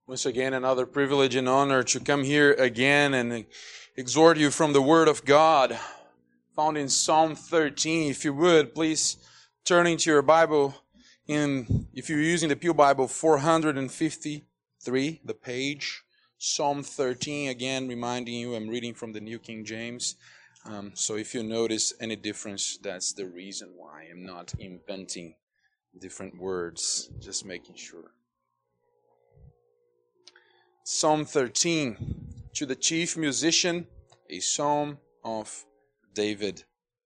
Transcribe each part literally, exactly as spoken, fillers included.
Once again, another privilege and honor to come here again and exhort you from the Word of God, found in Psalm thirteen. If you would, please turn into your Bible, in, if you're using the Pew Bible, four fifty-three, the page, Psalm thirteen, again reminding you I'm reading from the New King James. Um, so if you notice any difference, that's the reason why I'm not inventing different words, just making sure. Psalm thirteen, to the chief musician, a psalm of David.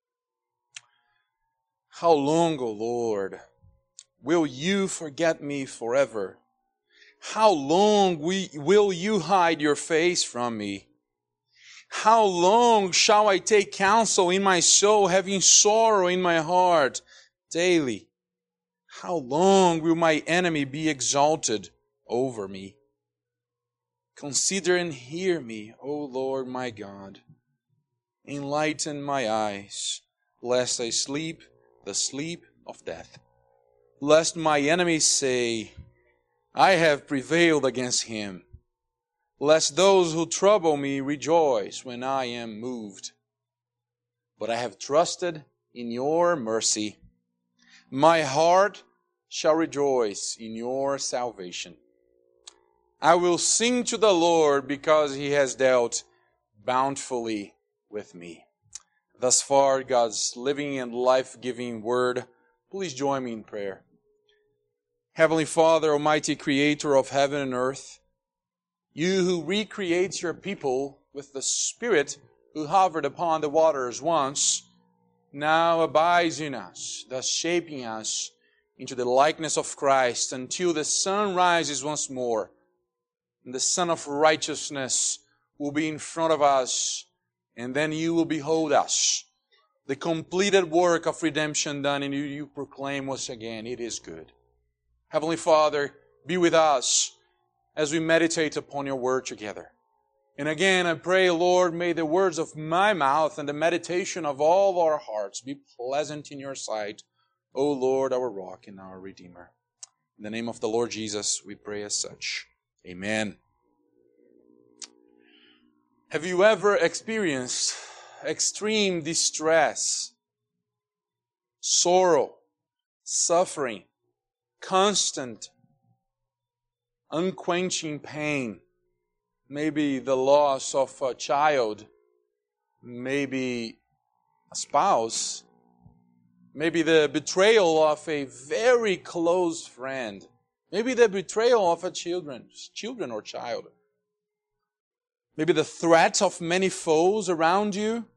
How long, O Lord, will you forget me forever? How long will you hide your face from me? How long shall I take counsel in my soul, having sorrow in my heart daily? How long will my enemy be exalted over me? Consider and hear me, O Lord my God. Enlighten my eyes, lest I sleep the sleep of death. Lest my enemies say, I have prevailed against him. Lest those who trouble me rejoice when I am moved. But I have trusted in your mercy. My heart shall rejoice in your salvation. I will sing to the Lord because He has dealt bountifully with me. Thus far, God's living and life-giving Word. Please join me in prayer. Heavenly Father, Almighty Creator of heaven and earth, You who recreates your people with the Spirit who hovered upon the waters once, now abides in us, thus shaping us into the likeness of Christ until the sun rises once more. And the Son of Righteousness will be in front of us, and then You will behold us. The completed work of redemption done in You, You proclaim once again, it is good. Heavenly Father, be with us as we meditate upon Your Word together. And again, I pray, Lord, may the words of my mouth and the meditation of all our hearts be pleasant in Your sight, O Lord, our rock and our Redeemer. In the name of the Lord Jesus, we pray as such. Amen. Have you ever experienced extreme distress, sorrow, suffering, constant, unquenching pain? Maybe the loss of a child, maybe a spouse, maybe the betrayal of a very close friend. Maybe the betrayal of a children, children or child. Maybe the threat of many foes around you,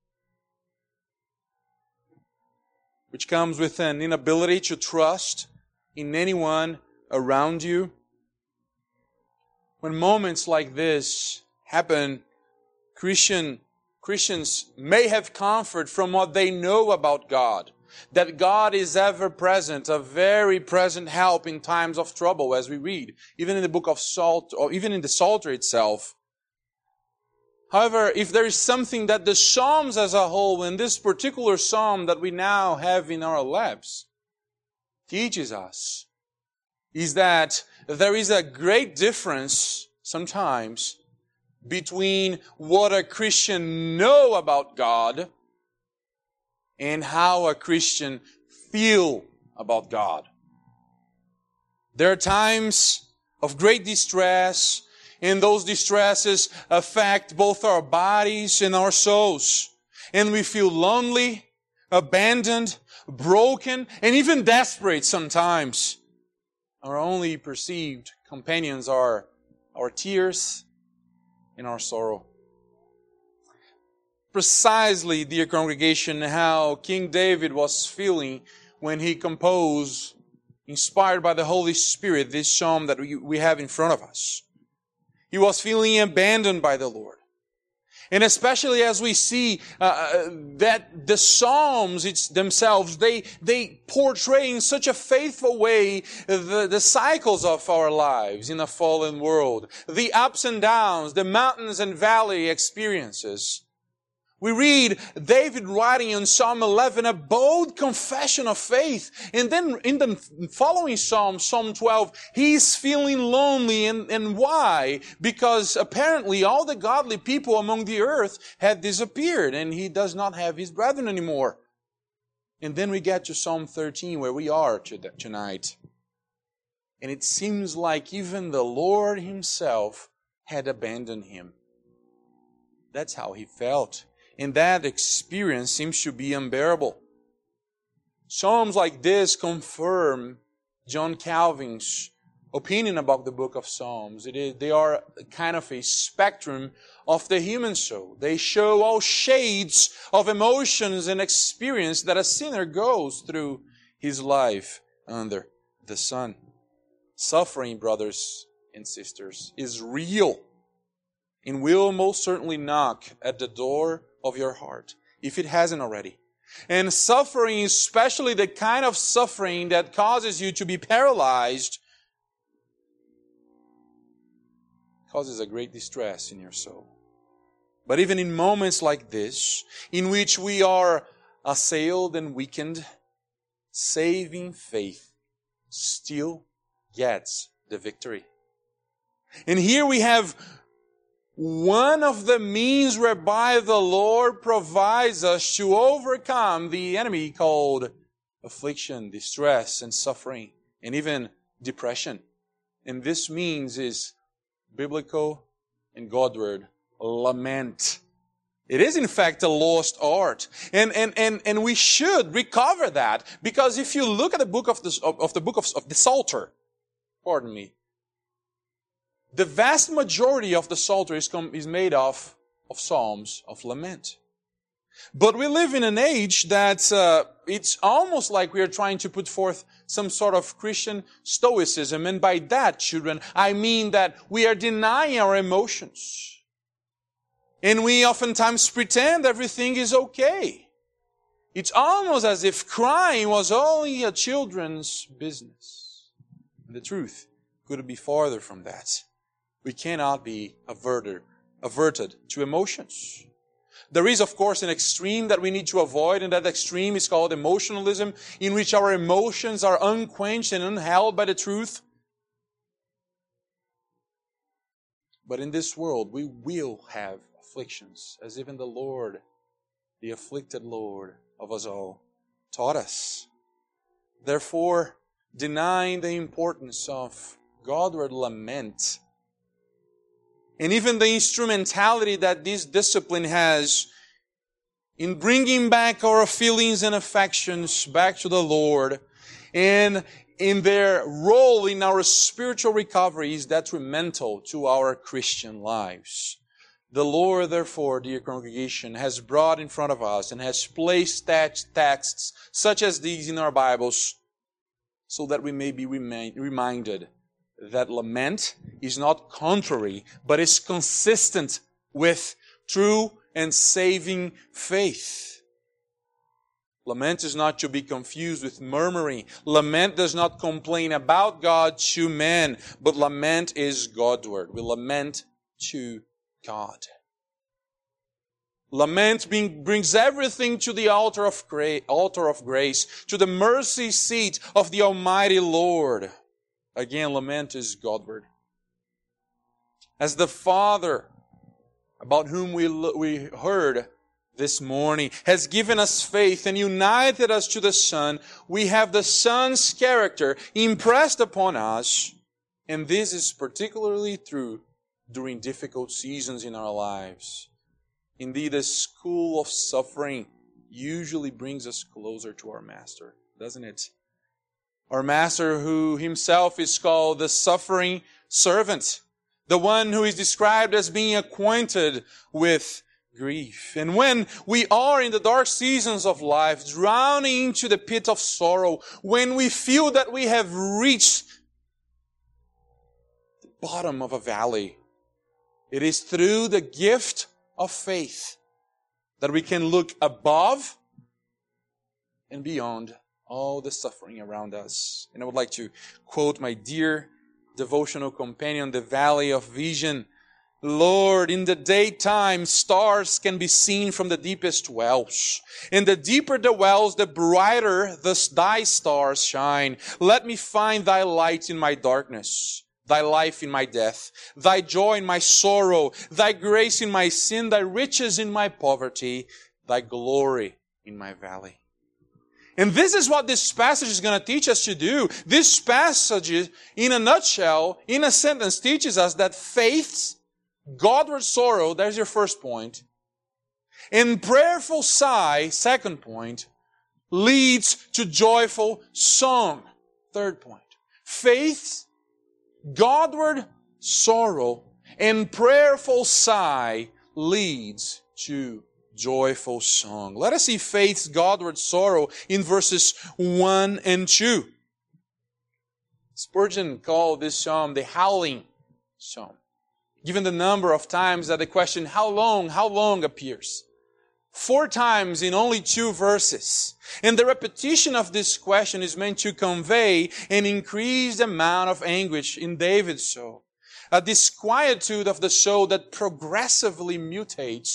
which comes with an inability to trust in anyone around you. When moments like this happen, Christian, Christians may have comfort from what they know about God. That God is ever present, a very present help in times of trouble, as we read, even in the book of Psalm, or even in the Psalter itself. However, if there is something that the Psalms as a whole, and this particular Psalm that we now have in our laps, teaches us, is that there is a great difference sometimes between what a Christian knows about God and how a Christian feels about God. There are times of great distress, and those distresses affect both our bodies and our souls. And we feel lonely, abandoned, broken, and even desperate sometimes. Our only perceived companions are our tears and our sorrow. Precisely, dear congregation, how King David was feeling when he composed, inspired by the Holy Spirit, this psalm that we, we have in front of us. He was feeling abandoned by the Lord. And especially as we see uh, that the Psalms it's themselves, they, they portray in such a faithful way the, the cycles of our lives in a fallen world. The ups and downs, the mountains and valley experiences. We read David writing in Psalm eleven a bold confession of faith. And then in the following Psalm, Psalm twelve, he's feeling lonely. And, and why? Because apparently all the godly people among the earth had disappeared and he does not have his brethren anymore. And then we get to Psalm thirteen where we are tonight. And it seems like even the Lord Himself had abandoned him. That's how he felt. And that experience seems to be unbearable. Psalms like this confirm John Calvin's opinion about the book of Psalms. It is, they are kind of a spectrum of the human soul. They show all shades of emotions and experience that a sinner goes through his life under the sun. Suffering, brothers and sisters, is real and will most certainly knock at the door of your heart, if it hasn't already. And suffering, especially the kind of suffering that causes you to be paralyzed, causes a great distress in your soul. But even in moments like this, in which we are assailed and weakened, saving faith still gets the victory. And here we have one of the means whereby the Lord provides us to overcome the enemy called affliction, distress, and suffering, and even depression. And this means is biblical and Godward lament. It is in fact a lost art. And, and, and, and we should recover that, because if you look at the book of the, of, of the book of, of the Psalter, pardon me, the vast majority of the Psalter is, com- is made of, of psalms of lament. But we live in an age that uh, it's almost like we are trying to put forth some sort of Christian stoicism. And by that, children, I mean that we are denying our emotions. And we oftentimes pretend everything is okay. It's almost as if crying was only a children's business. And the truth couldn't be farther from that. We cannot be averted, averted to emotions. There is, of course, an extreme that we need to avoid, and that extreme is called emotionalism, in which our emotions are unquenched and unheld by the truth. But in this world, we will have afflictions, as even the Lord, the afflicted Lord of us all, taught us. Therefore, denying the importance of Godward lament, and even the instrumentality that this discipline has in bringing back our feelings and affections back to the Lord, and in their role in our spiritual recovery, is detrimental to our Christian lives. The Lord, therefore, dear congregation, has brought in front of us and has placed texts such as these in our Bibles so that we may be reminded that lament is not contrary, but is consistent with true and saving faith. Lament is not to be confused with murmuring. Lament does not complain about God to men, but lament is Godward. We lament to God. Lament being, brings everything to the altar of, gra- altar of grace, to the mercy seat of the Almighty Lord. Again, lament is Godward. As the Father, about whom we, we heard this morning, has given us faith and united us to the Son, we have the Son's character impressed upon us, and this is particularly true during difficult seasons in our lives. Indeed, a school of suffering usually brings us closer to our Master, doesn't it? Our Master, who Himself is called the suffering servant, the one who is described as being acquainted with grief. And when we are in the dark seasons of life, drowning into the pit of sorrow, when we feel that we have reached the bottom of a valley, it is through the gift of faith that we can look above and beyond all the suffering around us. And I would like to quote my dear devotional companion, the Valley of Vision, Lord, in the daytime, stars can be seen from the deepest wells. And the deeper the wells, the brighter the, thy stars shine. Let me find thy light in my darkness, thy life in my death, thy joy in my sorrow, thy grace in my sin, thy riches in my poverty, thy glory in my valley. And this is what this passage is going to teach us to do. This passage, in a nutshell, in a sentence, teaches us that faith, Godward sorrow, there's your first point, and prayerful sigh, second point, leads to joyful song, third point. Faith, Godward sorrow, and prayerful sigh leads to joyful song. Let us see faith's Godward sorrow in verses one and two. Spurgeon called this psalm the howling psalm, given the number of times that the question, how long, how long, appears. Four times in only two verses. And the repetition of this question is meant to convey an increased amount of anguish in David's soul. A disquietude of the soul that progressively mutates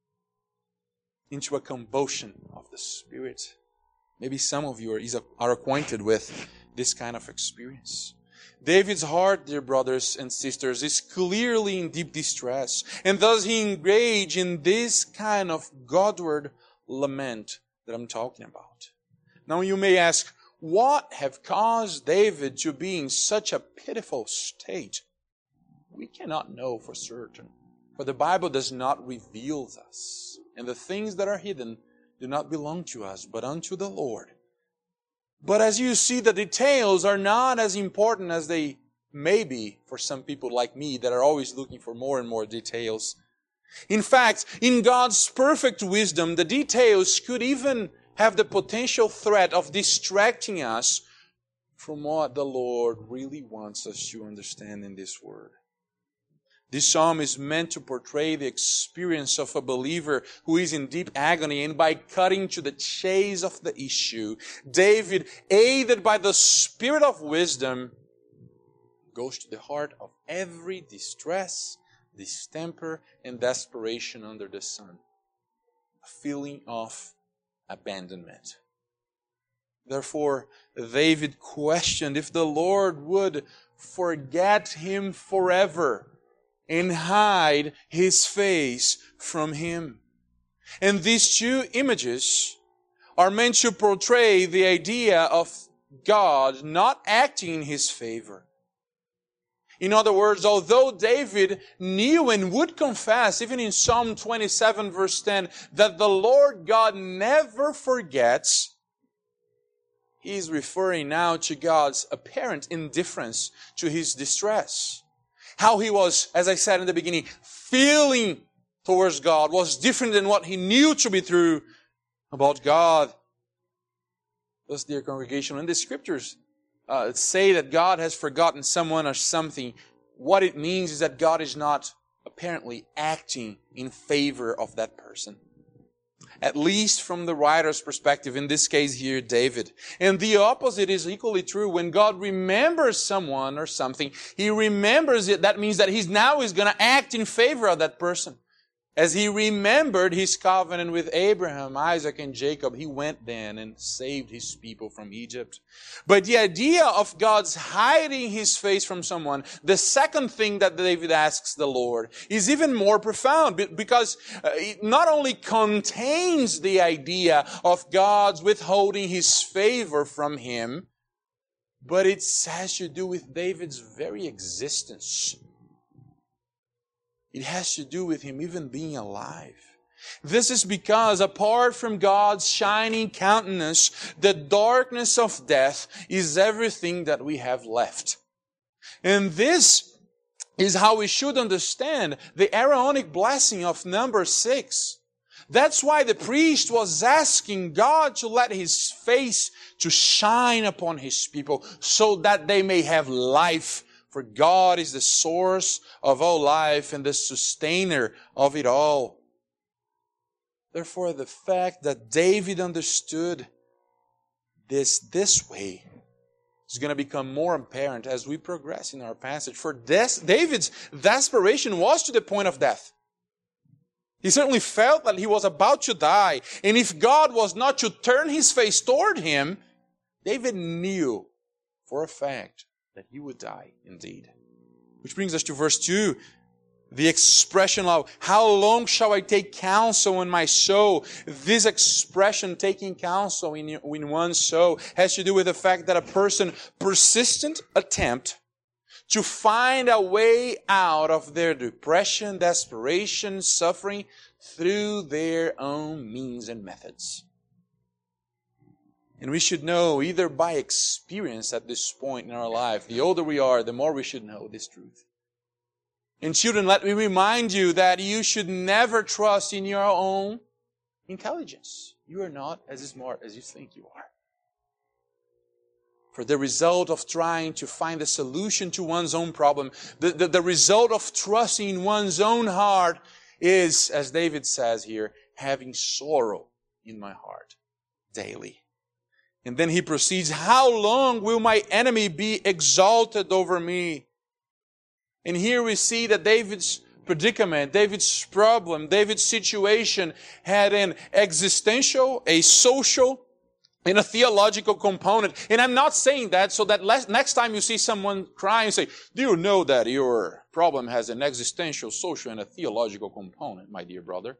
into a convulsion of the spirit. Maybe some of you are, are acquainted with this kind of experience. David's heart, dear brothers and sisters, is clearly in deep distress. And thus he engaged in this kind of Godward lament that I'm talking about. Now you may ask, what have caused David to be in such a pitiful state? We cannot know for certain, for the Bible does not reveal us. And the things that are hidden do not belong to us, but unto the Lord. But as you see, the details are not as important as they may be for some people like me that are always looking for more and more details. In fact, in God's perfect wisdom, the details could even have the potential threat of distracting us from what the Lord really wants us to understand in this Word. This psalm is meant to portray the experience of a believer who is in deep agony, and by cutting to the chase of the issue, David, aided by the Spirit of wisdom, goes to the heart of every distress, distemper, and desperation under the sun. A feeling of abandonment. Therefore, David questioned if the Lord would forget him forever and hide His face from him. And these two images are meant to portray the idea of God not acting in His favor. In other words, although David knew and would confess, even in Psalm twenty-seven verse ten, that the Lord God never forgets, he is referring now to God's apparent indifference to his distress. How he was, as I said in the beginning, feeling towards God was different than what he knew to be true about God. Thus, dear congregation, when the Scriptures uh, say that God has forgotten someone or something, what it means is that God is not apparently acting in favor of that person. At least from the writer's perspective, in this case here, David. And the opposite is equally true. When God remembers someone or something, He remembers it. That means that He's now is going to act in favor of that person. As He remembered His covenant with Abraham, Isaac, and Jacob, He went then and saved His people from Egypt. But the idea of God's hiding His face from someone, the second thing that David asks the Lord, is even more profound, because it not only contains the idea of God's withholding His favor from him, but it has to do with David's very existence. It has to do with him even being alive. This is because apart from God's shining countenance, the darkness of death is everything that we have left. And this is how we should understand the Aaronic blessing of number six. That's why the priest was asking God to let His face to shine upon His people so that they may have life. For God is the source of all life and the sustainer of it all. Therefore, the fact that David understood this this way is going to become more apparent as we progress in our passage. For this, David's desperation was to the point of death. He certainly felt that he was about to die. And if God was not to turn his face toward him, David knew for a fact that he would die indeed. Which brings us to verse two. The expression of, how long shall I take counsel in my soul? This expression, taking counsel in, in one's soul, has to do with the fact that a person persistent attempt to find a way out of their depression, desperation, suffering through their own means and methods. And we should know, either by experience at this point in our life, the older we are, the more we should know this truth. And children, let me remind you that you should never trust in your own intelligence. You are not as smart as you think you are. For the result of trying to find a solution to one's own problem, the, the, the result of trusting in one's own heart is, as David says here, having sorrow in my heart daily. And then he proceeds, how long will my enemy be exalted over me? And here we see that David's predicament, David's problem, David's situation had an existential, a social, and a theological component. And I'm not saying that so that next time you see someone crying, say, do you know that your problem has an existential, social, and a theological component, my dear brother?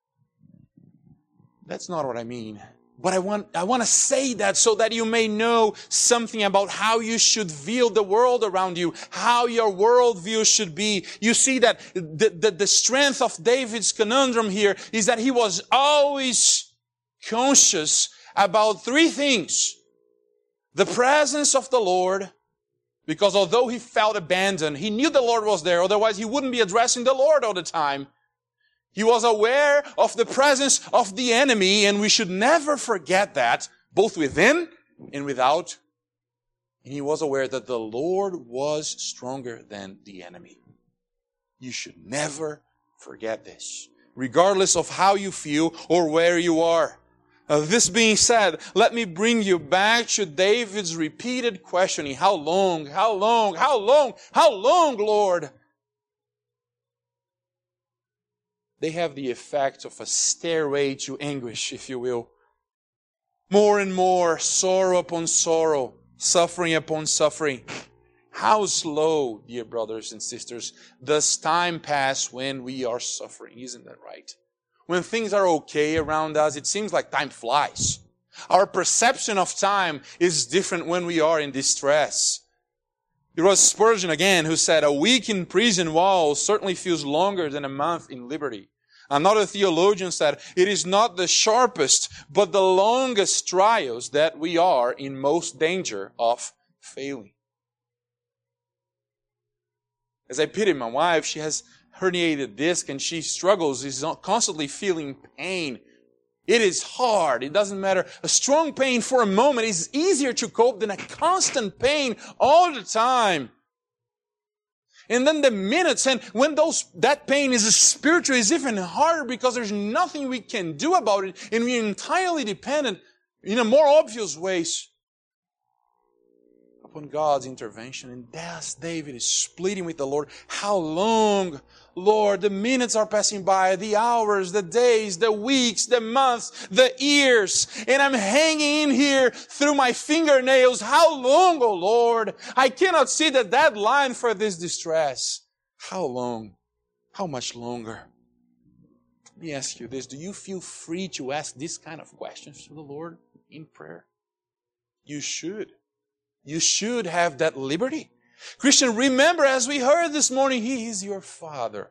That's not what I mean. But I want, I want to say that so that you may know something about how you should view the world around you, how your worldview should be. You see that the, the, the strength of David's conundrum here is that he was always conscious about three things. The presence of the Lord, because although he felt abandoned, he knew the Lord was there, otherwise he wouldn't be addressing the Lord all the time. He was aware of the presence of the enemy, and we should never forget that, both within and without. And he was aware that the Lord was stronger than the enemy. You should never forget this, regardless of how you feel or where you are. Uh, this being said, let me bring you back to David's repeated questioning. How long? How long? How long? How long, Lord? They have the effect of a stairway to anguish, if you will. More and more, sorrow upon sorrow, suffering upon suffering. How slow, dear brothers and sisters, does time pass when we are suffering? Isn't that right? When things are okay around us, it seems like time flies. Our perception of time is different when we are in distress. It was Spurgeon again who said, a week in prison walls certainly feels longer than a month in liberty. Another theologian said, it is not the sharpest, but the longest trials that we are in most danger of failing. As I pity my wife, she has herniated disc and she struggles, is constantly feeling pain. It is hard. It doesn't matter. A strong pain for a moment is easier to cope than a constant pain all the time. And then the minutes, and when those that pain is spiritual, is even harder because there's nothing we can do about it, and we're entirely dependent in a more obvious ways upon God's intervention. And thus David is pleading with the Lord, how long, Lord? The minutes are passing by, the hours, the days, the weeks, the months, the years, and I'm hanging in here through my fingernails. How long, O Lord? I cannot see the deadline for this distress. How long? How much longer? Let me ask you this. Do you feel free to ask this kind of questions to the Lord in prayer? You should. You should have that liberty. Christian, remember, as we heard this morning, He is your Father.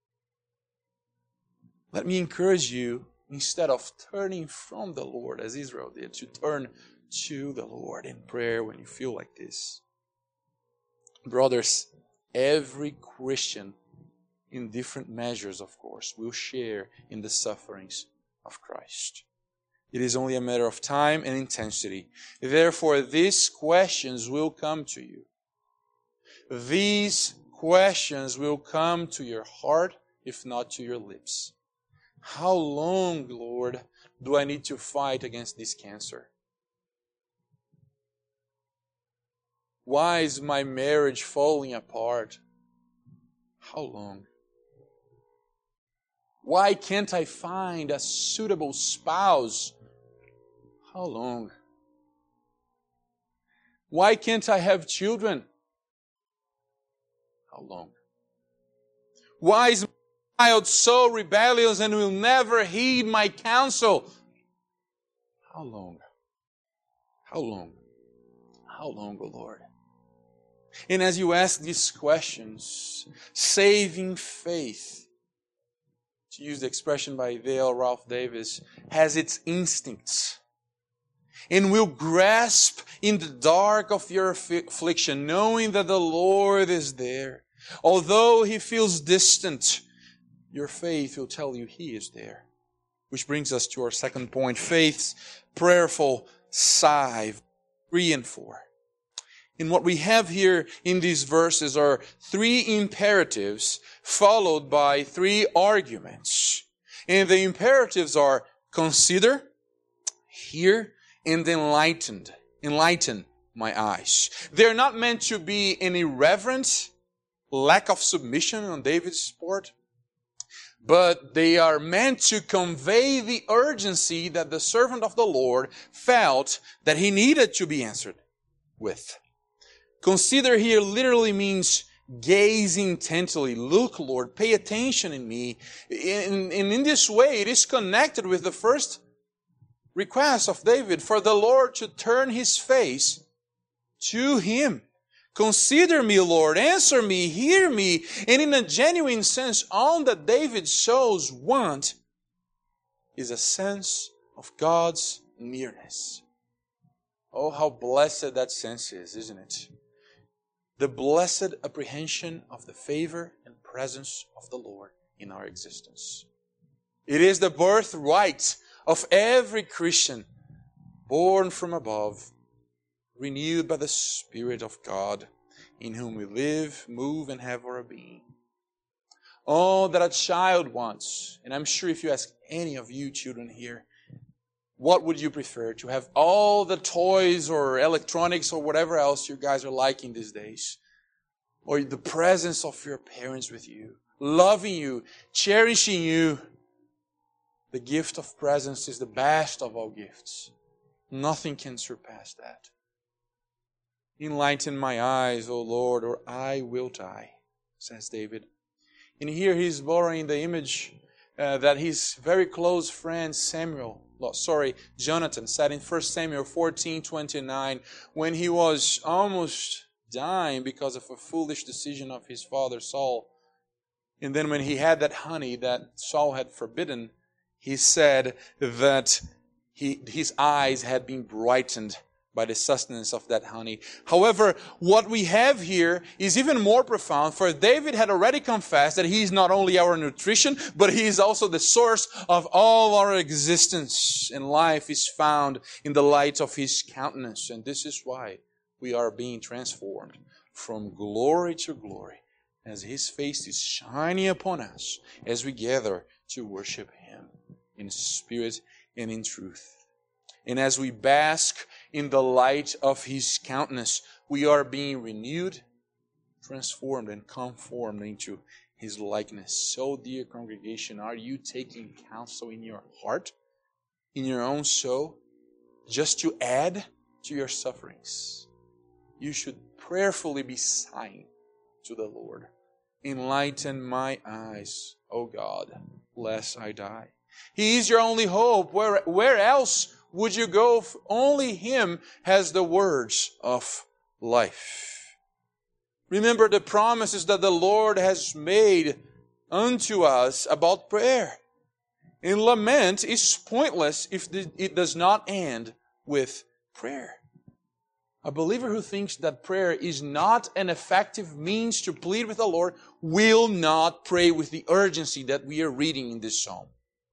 Let me encourage you, instead of turning from the Lord, as Israel did, to turn to the Lord in prayer when you feel like this. Brothers, every Christian, in different measures, of course, will share in the sufferings of Christ. It is only a matter of time and intensity. Therefore, these questions will come to you. These questions will come to your heart, if not to your lips. How long, Lord, do I need to fight against this cancer? Why is my marriage falling apart? How long? Why can't I find a suitable spouse? How long? Why can't I have children? How long? Why is my child so rebellious and will never heed my counsel? How long? How long? How long, O Lord? And as you ask these questions, saving faith, to use the expression by Dale Ralph Davis, has its instincts and will grasp in the dark of your affliction, knowing that the Lord is there. Although He feels distant, your faith will tell you He is there. Which brings us to our second point, faith's prayerful sigh, three and four. And what we have here in these verses are three imperatives followed by three arguments. And the imperatives are consider, hear, and enlightened. Enlighten my eyes. They're not meant to be an irreverent lack of submission on David's part, but they are meant to convey the urgency that the servant of the Lord felt that he needed to be answered with. Consider here literally means gaze intently. Look, Lord, pay attention in me. And in, in this way, it is connected with the first request of David for the Lord to turn His face to Him. Consider me, Lord, answer me, hear me. And in a genuine sense, all that David shows want is a sense of God's nearness. Oh, how blessed that sense is, isn't it? The blessed apprehension of the favor and presence of the Lord in our existence. It is the birthright of every Christian born from above, renewed by the Spirit of God, in whom we live, move, and have our being. All that a child wants, and I'm sure if you ask any of you children here, what would you prefer? To have all the toys or electronics or whatever else you guys are liking these days? Or the presence of your parents with you, loving you, cherishing you? The gift of presence is the best of all gifts. Nothing can surpass that. Enlighten my eyes, O Lord, or I will die, says David. And here he's borrowing the image uh, that his very close friend Samuel, sorry, Jonathan said in First Samuel fourteen twenty-nine, when he was almost dying because of a foolish decision of his father Saul. And then when he had that honey that Saul had forbidden, he said that he, his eyes had been brightened by the sustenance of that honey. However, what we have here is even more profound, for David had already confessed that He is not only our nutrition, but He is also the source of all our existence. And life is found in the light of His countenance. And this is why we are being transformed from glory to glory, as His face is shining upon us as we gather to worship Him in spirit and in truth. And as we bask in the light of His countenance, we are being renewed, transformed, and conformed into His likeness. So, dear congregation, are you taking counsel in your heart, in your own soul, just to add to your sufferings? You should prayerfully be sighing to the Lord. Enlighten my eyes, O God, lest I die. He is your only hope. Where, where else would you go? Only Him has the words of life. Remember the promises that the Lord has made unto us about prayer. And lament is pointless if it does not end with prayer. A believer who thinks that prayer is not an effective means to plead with the Lord will not pray with the urgency that we are reading in this psalm.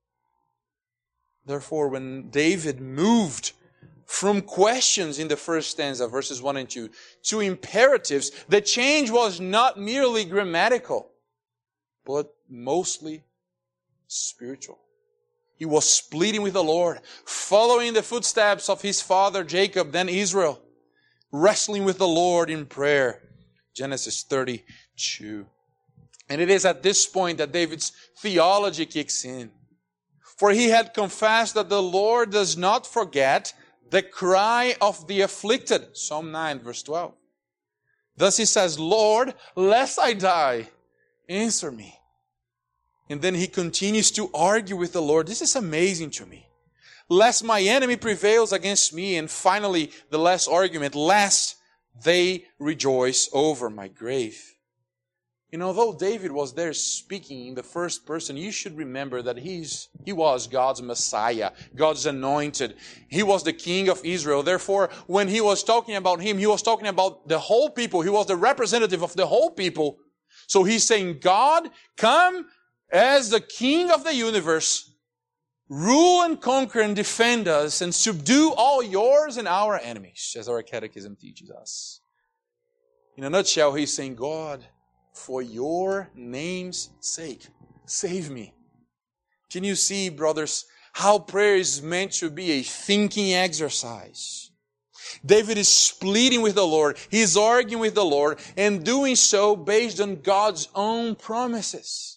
Therefore, when David moved from questions in the first stanza, verses one and two, to imperatives, the change was not merely grammatical, but mostly spiritual. He was pleading with the Lord, following the footsteps of his father Jacob, then Israel. wrestling with the Lord in prayer. Genesis thirty-two. And it is at this point that David's theology kicks in. For he had confessed that the Lord does not forget the cry of the afflicted. Psalm nine, verse twelve. Thus he says, Lord, lest I die, answer me. And then he continues to argue with the Lord. This is amazing to me. Lest my enemy prevails against me. And finally, the last argument, lest they rejoice over my grave. And although David was there speaking in the first person, you should remember that he's, he was God's Messiah, God's anointed. He was the King of Israel. Therefore, when he was talking about him, he was talking about the whole people. He was the representative of the whole people. So he's saying, God, come as the King of the universe. Rule and conquer and defend us and subdue all yours and our enemies, as our catechism teaches us. In a nutshell, he's saying, God, for your name's sake, save me. Can you see, brothers, how prayer is meant to be a thinking exercise? David is pleading with the Lord. He's arguing with the Lord and doing so based on God's own promises.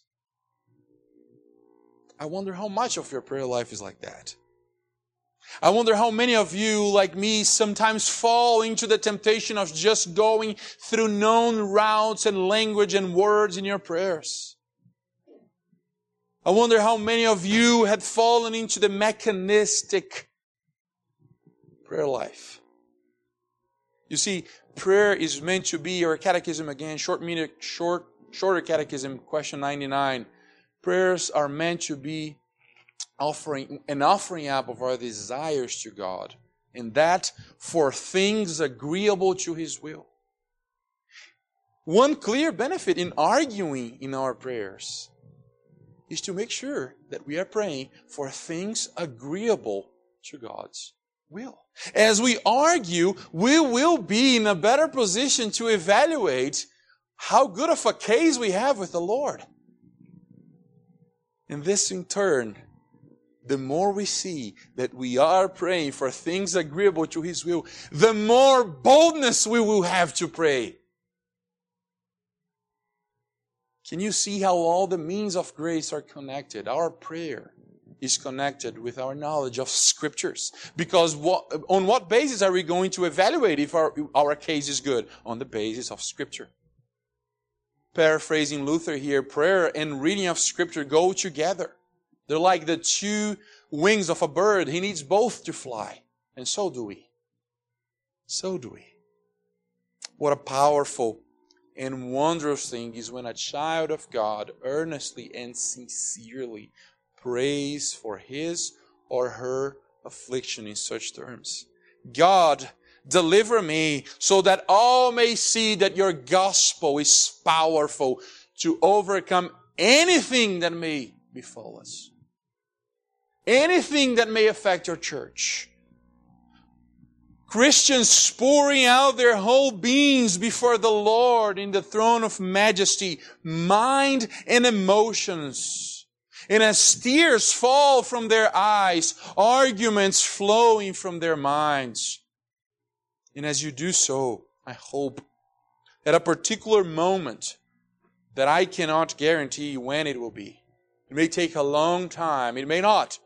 I wonder how much of your prayer life is like that. I wonder how many of you, like me, sometimes fall into the temptation of just going through known routes and language and words in your prayers. I wonder how many of you had fallen into the mechanistic prayer life. You see, prayer is meant to be, or catechism again, short, short, shorter catechism, question ninety-nine. Prayers are meant to be offering an offering up of our desires to God, and that for things agreeable to His will. One clear benefit in arguing in our prayers is to make sure that we are praying for things agreeable to God's will. As we argue, we will be in a better position to evaluate how good of a case we have with the Lord. And this in turn, the more we see that we are praying for things agreeable to His will, the more boldness we will have to pray. Can you see how all the means of grace are connected? Our prayer is connected with our knowledge of Scriptures. Because what, on what basis are we going to evaluate if our, our case is good? On the basis of Scripture. Paraphrasing Luther here, prayer and reading of Scripture go together. They're like the two wings of a bird. He needs both to fly. And so do we. So do we. What a powerful and wondrous thing is when a child of God earnestly and sincerely prays for his or her affliction in such terms. God, deliver me so that all may see that your gospel is powerful to overcome anything that may befall us. Anything that may affect your church. Christians pouring out their whole beings before the Lord in the throne of majesty, mind and emotions. And as tears fall from their eyes, arguments flowing from their minds. And as you do so, I hope at a particular moment that I cannot guarantee when it will be. It may take a long time. It may not.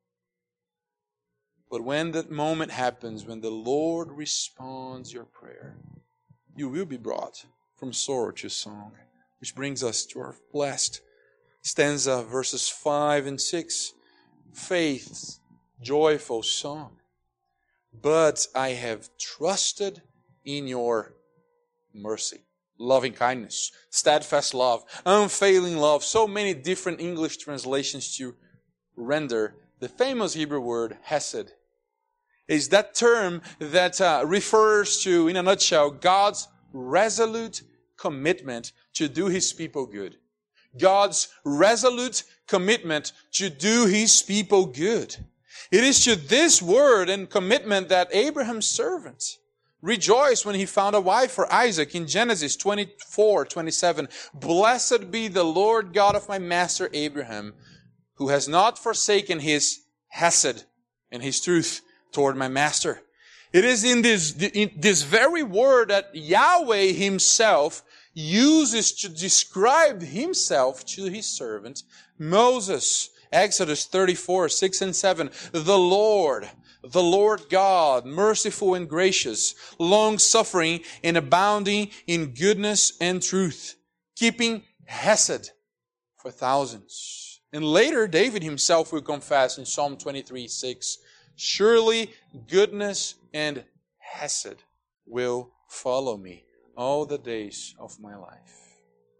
But when that moment happens, when the Lord responds your prayer, you will be brought from sorrow to song. Which brings us to our last stanza, verses five and six. Faith's joyful song. But I have trusted in your mercy, loving kindness, steadfast love, unfailing love. So many different English translations to render the famous Hebrew word hesed. Is that term that uh, refers to, in a nutshell, God's resolute commitment to do His people good. God's resolute commitment to do His people good. It is to this word and commitment that Abraham's servant rejoiced when he found a wife for Isaac in Genesis twenty-four twenty-seven. Blessed be the Lord God of my master Abraham, who has not forsaken His hesed and His truth toward my master. It is in this, in this very word that Yahweh himself uses to describe himself to his servant Moses. Exodus thirty-four, six and seven. The Lord, the Lord God, merciful and gracious, long-suffering and abounding in goodness and truth, keeping hesed for thousands. And later, David himself will confess in Psalm twenty-three, six, surely goodness and hesed will follow me all the days of my life.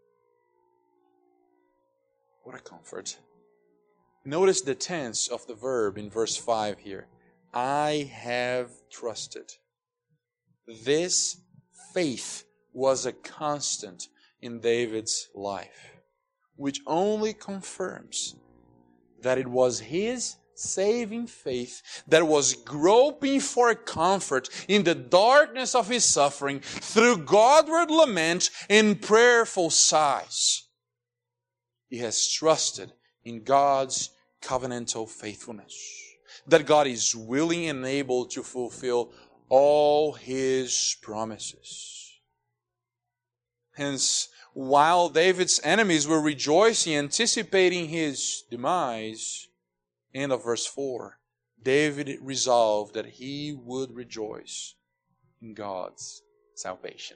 What a comfort. Notice the tense of the verb in verse five here. I have trusted. This faith was a constant in David's life, which only confirms that it was his saving faith that was groping for comfort in the darkness of his suffering through Godward lament and prayerful sighs. He has trusted in God's covenantal faithfulness, that God is willing and able to fulfill all His promises. Hence, while David's enemies were rejoicing, anticipating his demise, end of verse four, David resolved that he would rejoice in God's salvation.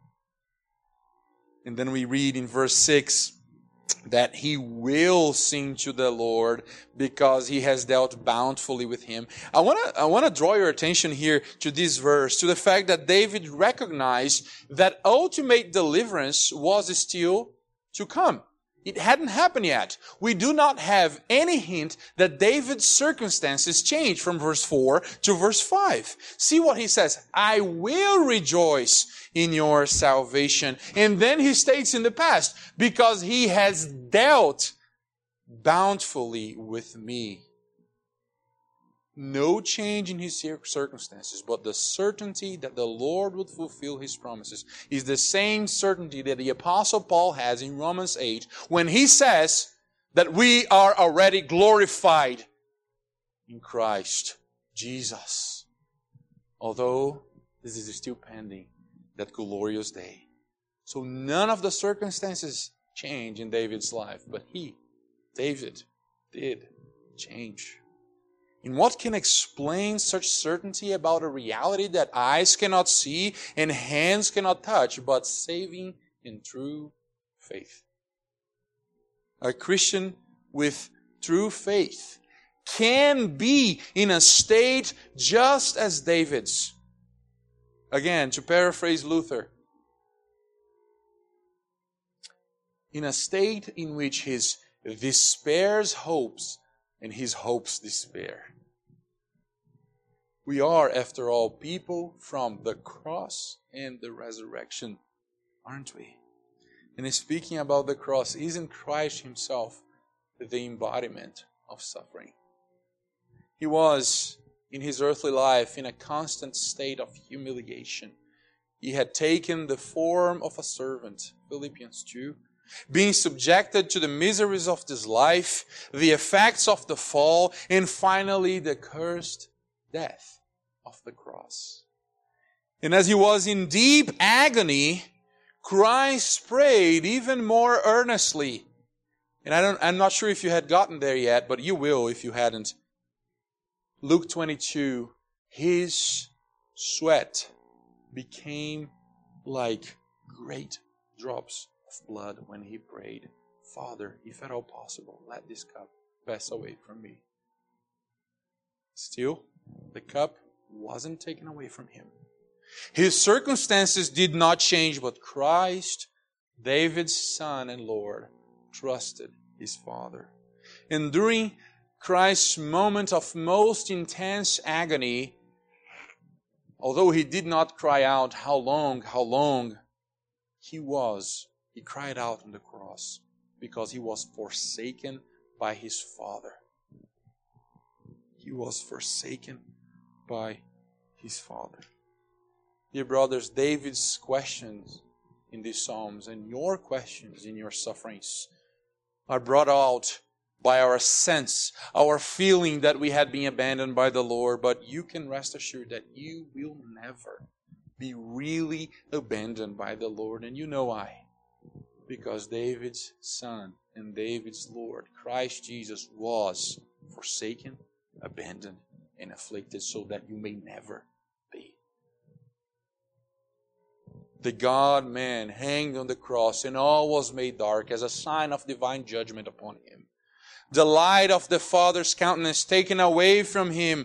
And then we read in verse six, that he will sing to the Lord because he has dealt bountifully with him. I want to I want to draw your attention here to this verse, to the fact that David recognized that ultimate deliverance was still to come. It hadn't happened yet. We do not have any hint that David's circumstances changed from verse four to verse five. See what he says. I will rejoice in your salvation. And then he states in the past, because he has dealt bountifully with me. No change in his circumstances, but the certainty that the Lord would fulfill His promises is the same certainty that the Apostle Paul has in Romans eight when he says that we are already glorified in Christ Jesus. Although this is still pending, that glorious day. So none of the circumstances change in David's life, but he, David, did change. And what can explain such certainty about a reality that eyes cannot see and hands cannot touch, but saving in true faith? A Christian with true faith can be in a state just as David's. Again, to paraphrase Luther, in a state in which his despairs hopes and his hopes despair. We are, after all, people from the cross and the resurrection, aren't we? And speaking about the cross, isn't Christ Himself the embodiment of suffering? He was, in His earthly life, in a constant state of humiliation. He had taken the form of a servant, Philippians two, being subjected to the miseries of this life, the effects of the fall, and finally the cursed death of the cross. And as He was in deep agony, Christ prayed even more earnestly. And I don't, I'm not sure if you had gotten there yet, but you will if you hadn't. Luke twenty-two, His sweat became like great drops of blood when He prayed, Father, if at all possible, let this cup pass away from me. Still, the cup wasn't taken away from Him. His circumstances did not change, but Christ, David's son and Lord, trusted His Father. And during Christ's moment of most intense agony, although He did not cry out, how long, how long, He was He cried out on the cross because He was forsaken by His Father. He was forsaken by His Father. Dear brothers, David's questions in these Psalms and your questions in your sufferings are brought out by our sense, our feeling that we had been abandoned by the Lord. But you can rest assured that you will never be really abandoned by the Lord. And you know why? Because David's son and David's Lord, Christ Jesus, was forsaken, abandoned, and afflicted so that you may never be. The God-man hanged on the cross, and all was made dark as a sign of divine judgment upon him. The light of the Father's countenance taken away from him.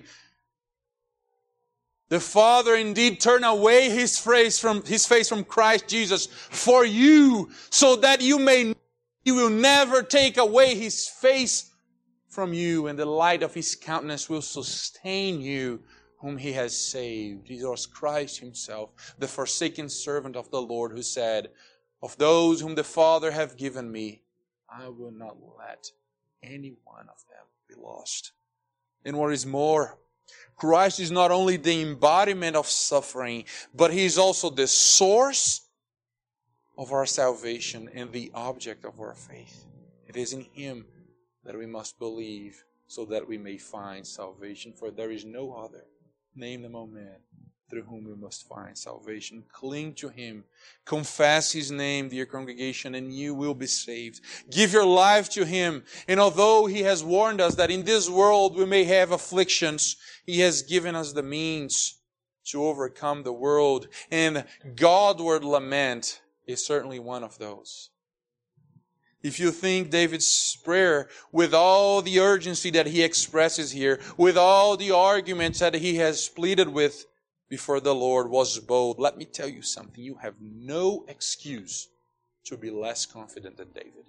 The Father indeed turned away his face from his face from Christ Jesus for you, so that you may He will never take away His face from you, and the light of His countenance will sustain you, whom He has saved. It was Christ Himself, the forsaken servant of the Lord, who said, "Of those whom the Father hath given me, I will not let any one of them be lost." And what is more, Christ is not only the embodiment of suffering, but He is also the source of our salvation and the object of our faith. It is in Him that we must believe, so that we may find salvation. For there is no other name among men through whom we must find salvation. Cling to Him. Confess His name, dear congregation, and you will be saved. Give your life to Him. And although He has warned us that in this world we may have afflictions, He has given us the means to overcome the world. And Godward lament is certainly one of those. If you think David's prayer, with all the urgency that he expresses here, with all the arguments that he has pleaded with before the Lord, was bold, let me tell you something. You have no excuse to be less confident than David.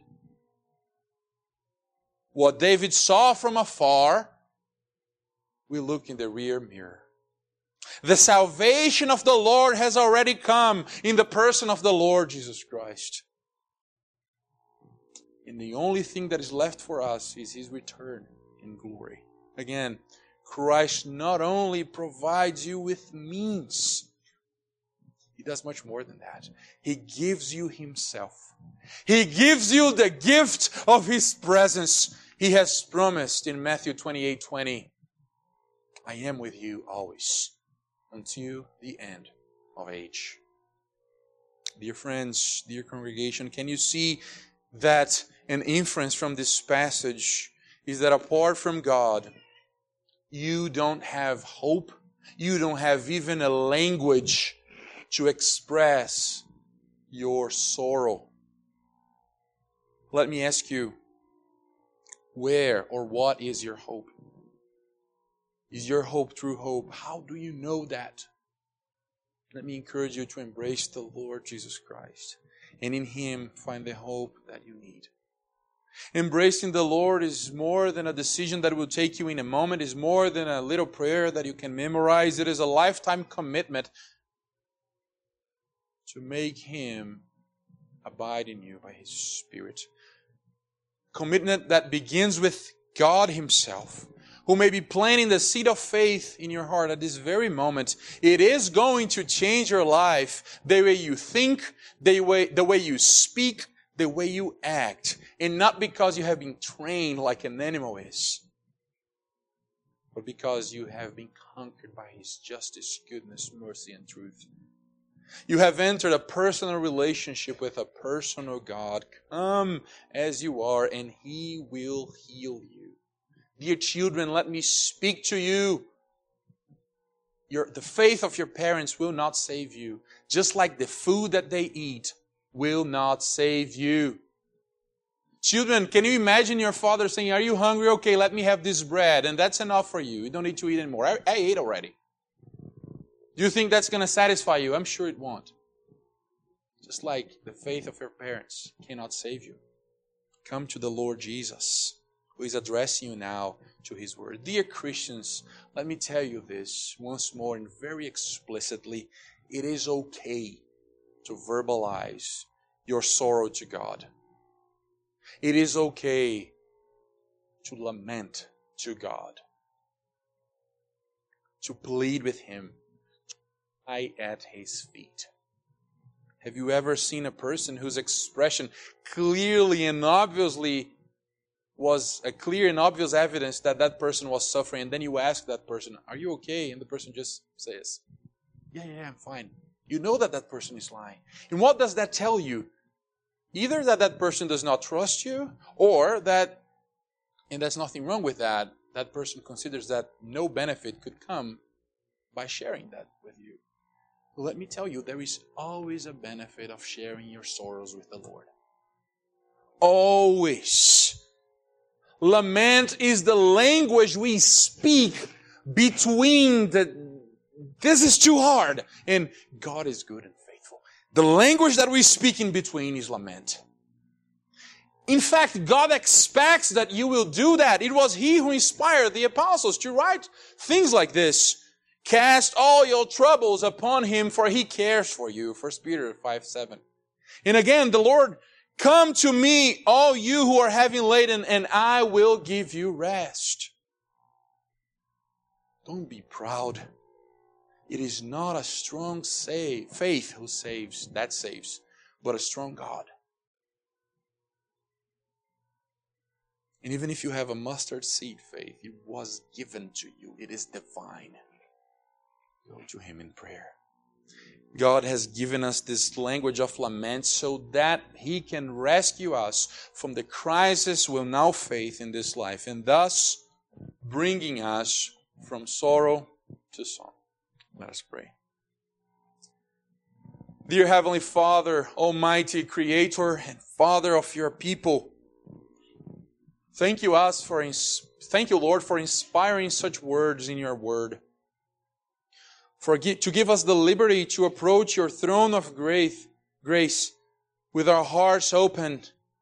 What David saw from afar, we look in the rear mirror. The salvation of the Lord has already come in the person of the Lord Jesus Christ. And the only thing that is left for us is His return in glory. Again, Christ not only provides you with means, He does much more than that. He gives you Himself. He gives you the gift of His presence. He has promised in Matthew twenty-eight twenty, "I am with you always, until the end of age." Dear friends, dear congregation, can you see that an inference from this passage is that apart from God, you don't have hope, you don't have even a language to express your sorrow. Let me ask you, where or what is your hope? Is your hope true hope? How do you know that? Let me encourage you to embrace the Lord Jesus Christ, and in Him find the hope that you need. Embracing the Lord is more than a decision that will take you in a moment. It is more than a little prayer that you can memorize. It is a lifetime commitment to make Him abide in you by His Spirit. Commitment that begins with God Himself, who may be planting the seed of faith in your heart at this very moment. It is going to change your life, the way you think, the way, the way you speak, the way you act. And not because you have been trained like an animal is, but because you have been conquered by His justice, goodness, mercy, and truth. You have entered a personal relationship with a personal God. Come as you are, and He will heal you. Dear children, let me speak to you. Your, the faith of your parents will not save you, just like the food that they eat will not save you. Children, can you imagine your father saying, "Are you hungry? Okay, let me have this bread, and that's enough for you. You don't need to eat anymore. I, I ate already." Do you think that's going to satisfy you? I'm sure it won't. Just like the faith of your parents cannot save you. Come to the Lord Jesus, who is addressing you now to His Word. Dear Christians, let me tell you this once more and very explicitly. It is okay to verbalize your sorrow to God. It is okay to lament to God, to plead with Him, to lie at His feet. Have you ever seen a person whose expression clearly and obviously was a clear and obvious evidence that that person was suffering, and then you ask that person, are you okay? And the person just says, yeah, yeah, I'm fine. You know that that person is lying. And what does that tell you? Either that that person does not trust you, or that, and there's nothing wrong with that, that person considers that no benefit could come by sharing that with you. But let me tell you, there is always a benefit of sharing your sorrows with the Lord. Always. Lament is the language we speak between the, this is too hard, and God is good and faithful. The language that we speak in between is lament. In fact, God expects that you will do that. It was He who inspired the apostles to write things like this. Cast all your troubles upon Him, for He cares for you. First Peter five seven. And again, the Lord, come to me, all you who are heavy laden, and I will give you rest. Don't be proud. It is not a strong save, faith who saves, that saves, but a strong God. And even if you have a mustard seed faith, it was given to you. It is divine. Go to Him in prayer. God has given us this language of lament so that He can rescue us from the crisis we now face in this life, and thus bringing us from sorrow to song. Let us pray. Dear Heavenly Father, Almighty Creator and Father of your people, thank you us for thank you, Lord, for inspiring such words in your word. For to give us the liberty to approach your throne of grace, grace with our hearts open,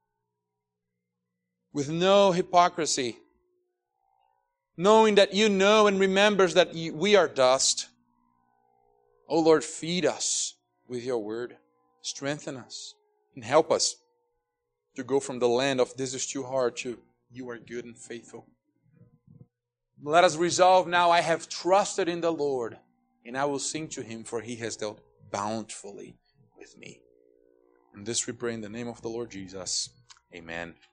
with no hypocrisy, knowing that you know and remembers that we are dust. Oh Lord, feed us with your word, strengthen us, and help us to go from the land of this is too hard to you are good and faithful. Let us resolve now, I have trusted in the Lord, and I will sing to Him, for He has dealt bountifully with me. And this we pray in the name of the Lord Jesus. Amen.